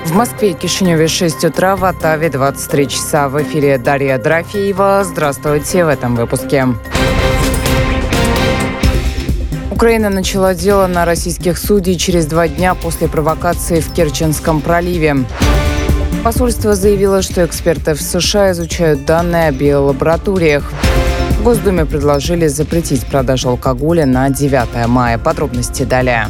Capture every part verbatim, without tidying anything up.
В Москве и Кишиневе шесть утра, в Оттаве двадцать три часа. В эфире Дарья Дорофеева. Здравствуйте в этом выпуске. Украина начала дело на российских судей через два дня после провокации в Керченском проливе. Посольство заявило, что эксперты в США изучают данные о биолабораториях. В Госдуме предложили запретить продажу алкоголя на девятое мая. Подробности далее.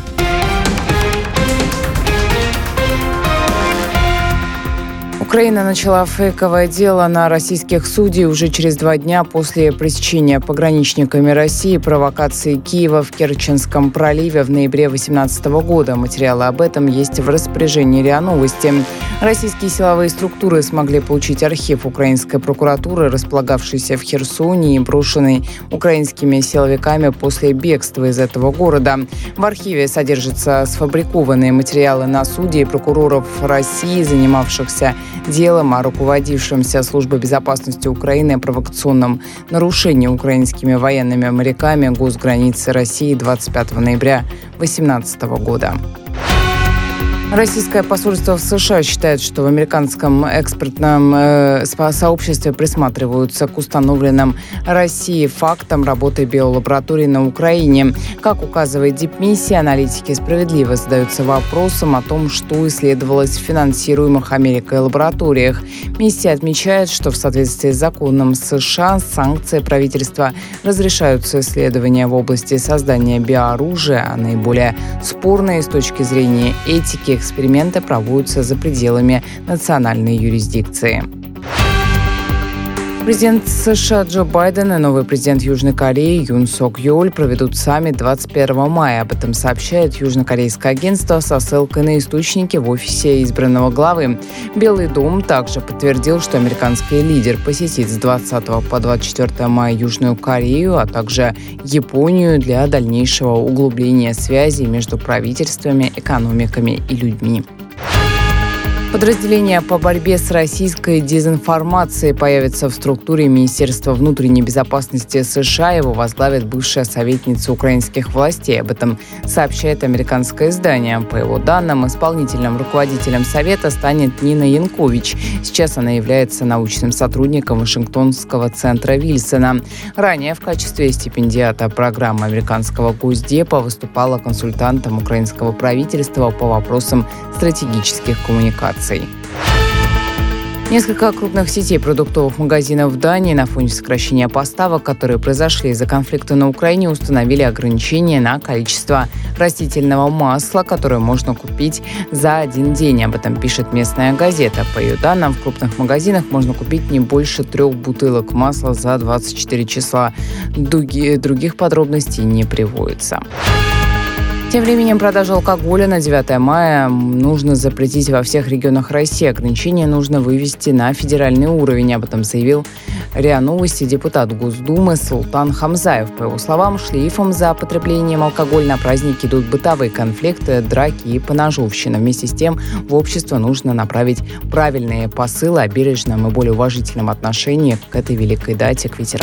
Украина начала фейковое дело на российских судей уже через два дня после пресечения пограничниками России провокации Киева в Керченском проливе в ноябре две тысячи восемнадцатого года. Материалы об этом есть в распоряжении РИА Новости. Российские силовые структуры смогли получить архив украинской прокуратуры, располагавшийся в Херсоне и брошенный украинскими силовиками после бегства из этого города. В архиве содержатся сфабрикованные материалы на судей и прокуроров России, занимавшихся делом о руководившемся Службой безопасности Украины провокационном нарушении украинскими военными моряками госграницы России двадцать пятого ноября две тысячи восемнадцатого года. Российское посольство в США считает, что в американском экспертном э, сообществе присматриваются к установленным Россией фактам работы биолабораторий на Украине. Как указывает Дипмиссия, аналитики справедливо задаются вопросом о том, что исследовалось в финансируемых Америкой лабораториях. Миссия отмечает, что в соответствии с законом США санкции правительства разрешаются исследования в области создания биооружия, а наиболее спорные с точки зрения этики эксперименты проводятся за пределами национальной юрисдикции. Президент США Джо Байден и новый президент Южной Кореи Юн Сок Йоль проведут саммит двадцать первого мая. Об этом сообщает южнокорейское агентство со ссылкой на источники в офисе избранного главы. Белый дом также подтвердил, что американский лидер посетит с двадцатого по двадцать четвёртое мая Южную Корею, а также Японию для дальнейшего углубления связей между правительствами, экономиками и людьми. Подразделение по борьбе с российской дезинформацией появится в структуре Министерства внутренней безопасности США. Его возглавит бывшая советница украинских властей. Об этом сообщает американское издание. По его данным, исполнительным руководителем Совета станет Нина Янкович. Сейчас она является научным сотрудником Вашингтонского центра Вильсона. Ранее в качестве стипендиата программы американского Госдепа выступала консультантом украинского правительства по вопросам стратегических коммуникаций. Несколько крупных сетей продуктовых магазинов в Дании на фоне сокращения поставок, которые произошли из-за конфликта на Украине, установили ограничения на количество растительного масла, которое можно купить за один день. Об этом пишет местная газета. По ее данным, в крупных магазинах можно купить не больше трех бутылок масла за двадцать четыре часа. Других подробностей не приводится. Тем временем продажу алкоголя на девятое мая нужно запретить во всех регионах России. Ограничения нужно вывести на федеральный уровень. Об этом заявил РИА Новости депутат Госдумы Султан Хамзаев. По его словам, шлейфом за потреблением алкоголя на праздники идут бытовые конфликты, драки и поножовщина. Вместе с тем в общество нужно направить правильные посылы о бережном и более уважительном отношении к этой великой дате, к ветеранам.